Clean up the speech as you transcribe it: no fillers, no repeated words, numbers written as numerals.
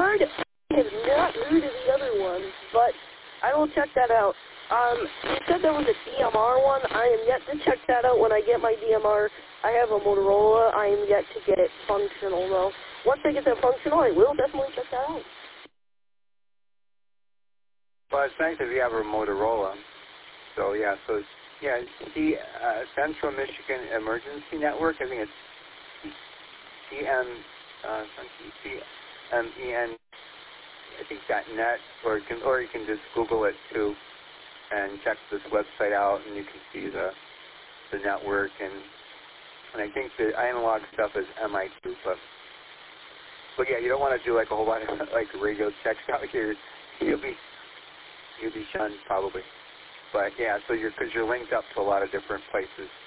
card is not new to the other ones, but I will check that out. You said there was a DMR one. I am yet to check that out when I get my DMR. I have a Motorola. I am yet to get it functional, though. Once I get that functional, I will definitely check that out. Well, it's nice if you have a Motorola. So, yeah, the Central Michigan Emergency Network, I think it's CMEN, I think .net, or you can just Google it too, and check this website out, and you can see the network, and I think the analog stuff is MI2, but yeah, you don't want to do like a whole lot of like radio checks out here. You'll be shunned probably, but yeah, so because you're linked up to a lot of different places.